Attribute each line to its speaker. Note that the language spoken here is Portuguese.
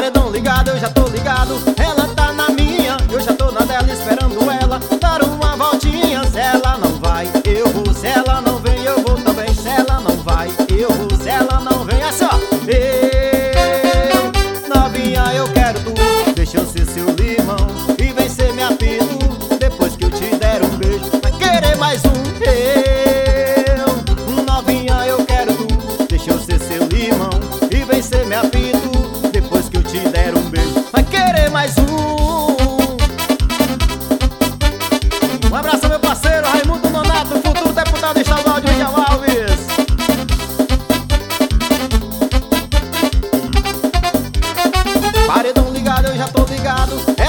Speaker 1: Paredão ligado, eu já tô ligado. Ela tá na minha, eu já tô na dela, esperando ela dar uma voltinha. Se ela não vai, eu vou. Se ela não vem, eu vou também. Se ela não vai, eu vou. Se ela não vem, é só eu, novinha, eu quero tu. Deixa eu ser seu limão e vem ser minha pitu. Depois que eu te der um beijo, vai querer mais um. Eu, novinha, eu quero tu. Deixa eu ser seu limão e vem ser minha pitu. Depois que eu te der um beijo, vai querer mais um. Um abraço, meu parceiro Raimundo Nonato, futuro deputado estadual de Miguel Alves. Paredão ligado, eu já tô ligado.